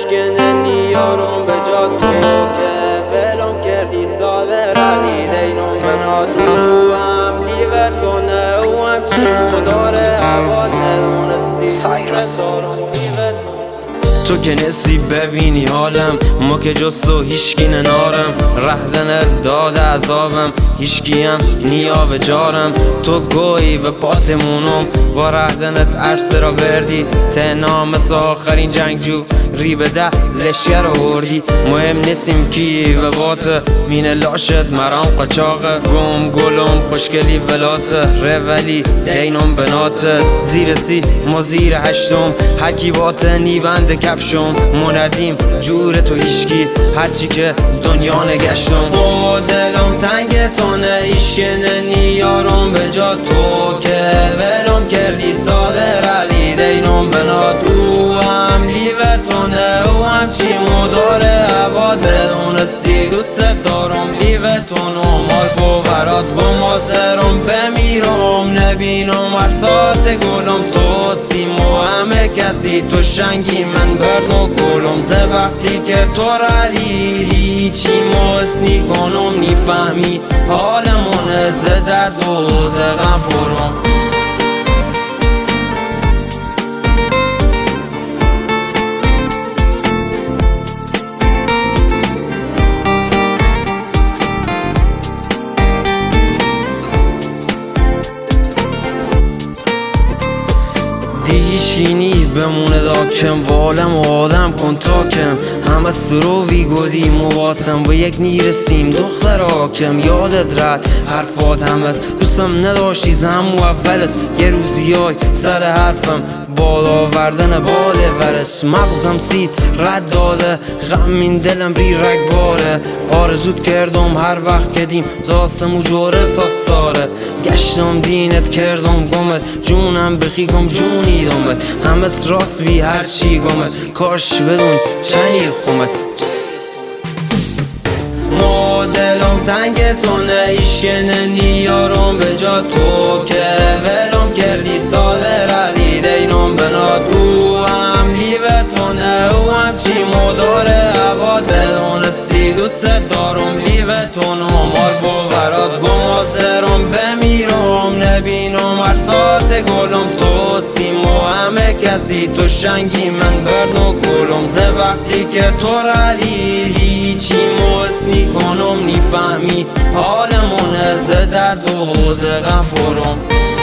اشکنه نیارم به جا تو که ولم کردی ساده رلی دینم بنا تو هم لیوه تو نه و هم چی داره عباد ندونستی تو که نسی ببینی حالم ما که جز تو هیشکی ننارم رهدنت داد عذابم هیشکی هم نیاو جارم تو گویی به پاتمونم با رهدنت عرصه را بردی تنام سا آخرین جنگجو ری به ده لشگر آوردی مهم نیستیم کی و بات مین لاشت مرام قچاقه گم گلم خوشگلی ولات رولی دینم بنات زیر سی ما زیر هشتم حکی بات نیبند کفشم مندیم جور تو هیشکی هرچی که دنیا نگشتم با دلم تنگ تو نه ایشکنه نیارم به جا تو که ولم کردی ساده رلی دینم بنا تو هم لیوه تو نه و هم چی مداره عباد بدونستی دوست دارم لیوه تو نمال کو برات بمازرم بمیرم نبینم هر ساعت گلم تو سیمو همه کسی تو شنگی من برنو گلم زه وقتی که تو ردیدی چی ماسنی کنم نیفهمی حالمون زه درد و زه غم پرم دیشینی بمونه داکم والم و آدم کن تاکم هم از درو ویگودی مواتم و یک نیرسیم دختر آکم یادت رد حرفات هم از دوستم نداشتی زم و اول است یه روزی های سر حرفم بالا وردن باله ورس مغزم سید رد داده غمین دلم ری رگ باره آرزوت کردم هر وقت کدیم زاسم و جوره ساستاره گشتم دینت کردم گمت جونم بخیگم جونی دامت همس راست وی هر چی گمت کاش بدون چنی خومت ما دلم تنگ تو نه ایشکنه نیارم به جا تو که ولم کردی ساده رلی دینم بنا تو هم لیوه تو نه و هم چی مداره عباد بدونستی دوست دارم لیوه تو نمال باورات گمازرم بمیرم نبینم هر ساعت گلم تو سیمو همه کسی تو شنگی من برنو گلم زه وقتی که تو ردیدی چی ماسنی کنم نیفهمی حالمون زه درد و زه غم پرم